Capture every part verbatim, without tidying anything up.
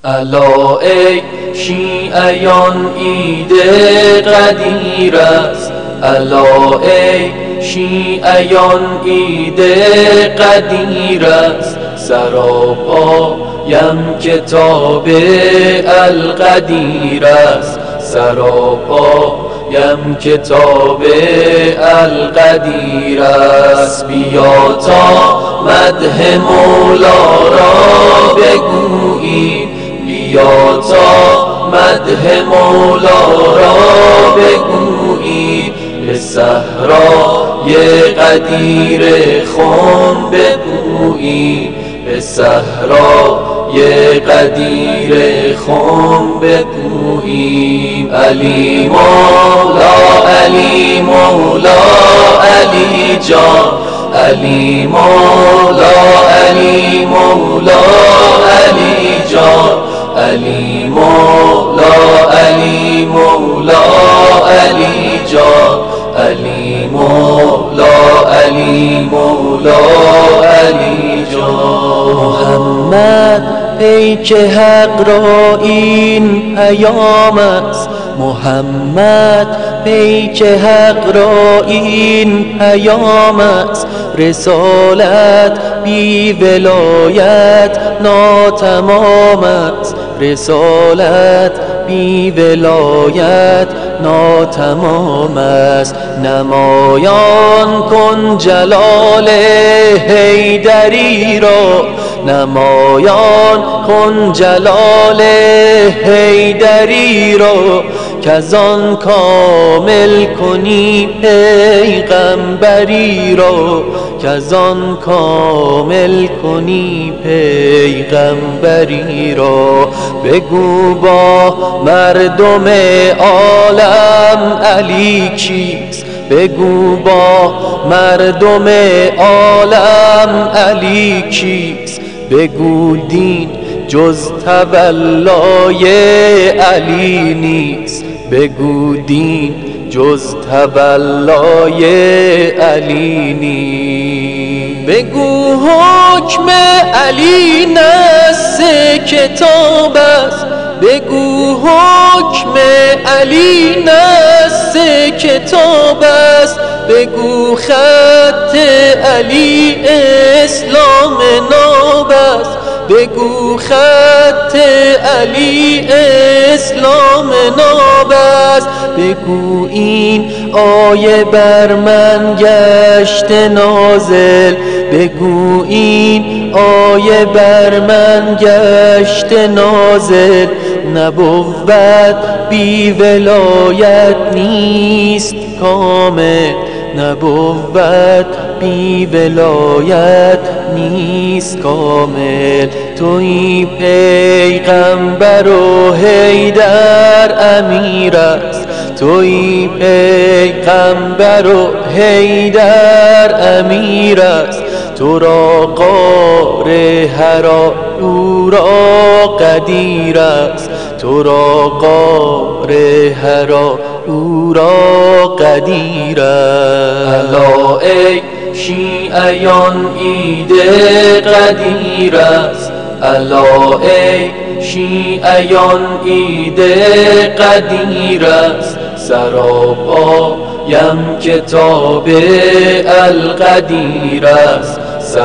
الا ای شیعیان عید قدیر است، الا ای شیعیان عید قدیر است. سراپایم کتاب القدیر است، سراپایم کتاب القدیر است. بیا تا مدح مولا را بگوییم، بیا تا مدح مولا را بگوییم. به صحرای قدیر خم بگوییم، به صحرای قدیر خم بگوییم. علی مولا علی مولا علی جان، علی مولا علی مولا علی جان، علی مولا علی مولا علی جان، علی مولا علی مولا علی جان. محمد پیک حق را این پیام است، محمد پیک حق را این پیام است. رسالت بی ولایت ناتمام است، رسالت بی ولایت ناتمام است. نمایان کن جلال حیدری را، نمایان کن جلال حیدری را. کزان کامل کنی پیغمبری را، کزان کامل کنی پیغمبری را. بگو با مردم عالم علی کیست، بگو با مردم عالم علی کیست. بگو دین جز تولای علی نیست، بگو دین جز تولای علی نیست. بگو حکم علی نص کتاب است، بگو حکم علی نص کتاب است. بگو خط علی اسلام ناب است، بگو خط علی اسلام ناب است. بگو این آیه بر من گشت نازل، بگو این آیه بر من گشت نازل. نبوت بی ولایت نیست کامل، نبوت بی ولایت نیست کامل. توی پیغمبر و حیدر امیر است، توی پیغمبر و حیدر امیر است. تو را غار حرا او را قدیر است، تو را غار حرا او را قدیر است. الا ای شیعیان عید قدیر است، الا ای شیعیان عید قدیر است. سراپایم کتاب القدیر است،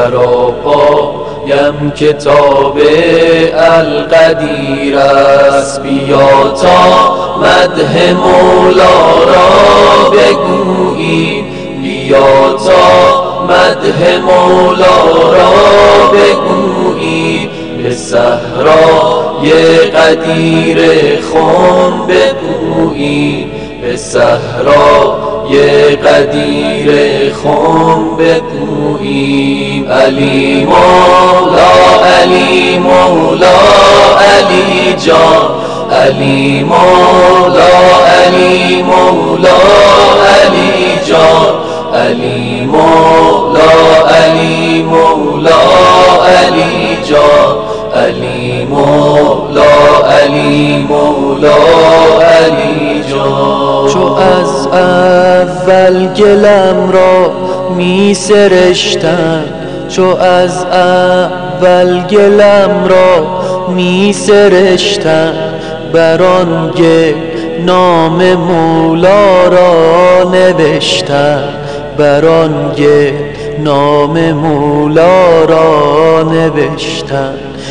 سراپایم کتاب القدیر است. بیا تا مدح مولا را بگوییم، بیا تا مدح مولا را بگوییم. به صحرای قدیر خم بگوییم، به صحرای قدیر خم بگوییم. علی مولا علی مولا علی جان، علی مولا علی مولا علی جان، علی مولا علی مولا علی جان، علی مولا علی مولا علی جان. چو از اول گلم را می سرشتم، چو از اول گلم را می سرشتم بر آن گل نام مولا را نوشتم بر آن گل نام مولا را نوشتم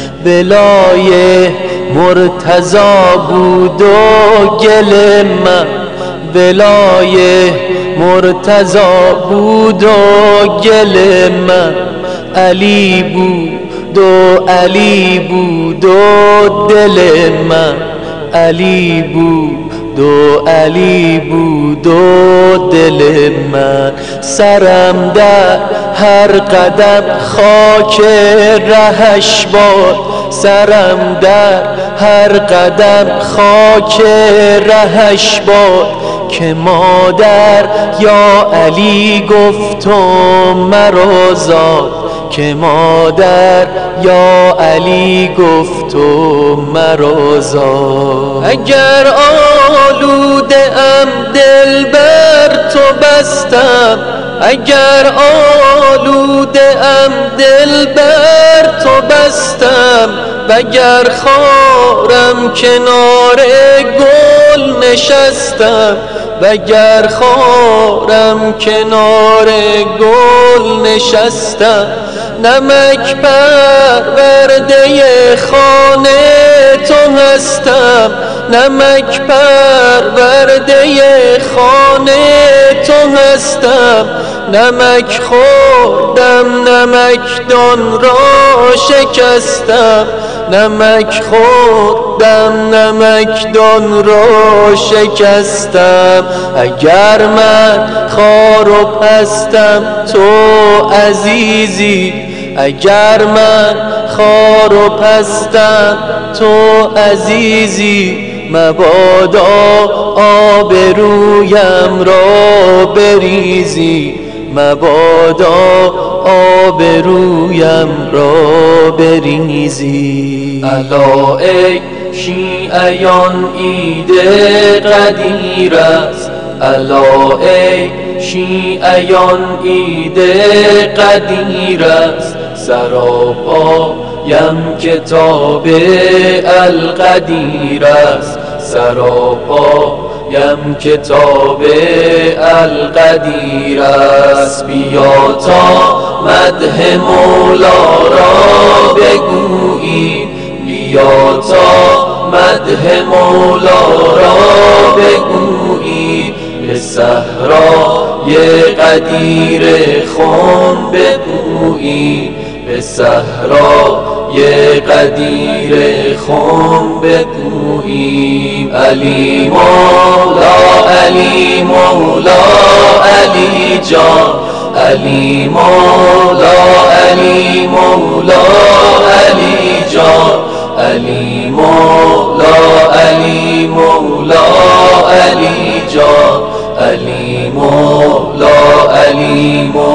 بلای مرتضا بود و گل من بلای مرتضا بود و گل من علی بود و علی بود و دل من علی بود و علی بود و دل من سرم در هر قدم خاک رهش باد سرم در هر قدم خاک رهش باد که مادر یا علی گفت و مرا زاد که مادر یا علی گفت و مرا زاد اگر آلوده ام دل بر تو بستم اگر آلوده ام دل بر تو بستم وگر خارم کنار گل نشستم وگر خارم کنار گل نشستم نمک پرورده خانه تو هستم نمک پرورده خانه تو هستم نمک خوردم نمکدان را شکستم نمک خوردم نمکدان را شکستم اگر من خار و پستم تو عزیزی اگر من خار و پستم تو عزیزی مبادا آبرویم را بریزی مبادا آبرویم را بریزی الا ای شیعیان عید قدیر است الا ای شیعیان عید قدیر است سراپایم کتاب القدیر است سراپایم کتاب القدیر است بیا تا مدح مولا را بگوییم بیا تا مدح مولا را بگوییم به صحرای قدیر خم بگوییم به صحرای قدیر خم بگوییم علی مولا علی مولا علی جان علی مولا علی مولا علی جان علی مولا علی مولا علی جان علی مولا علی مولا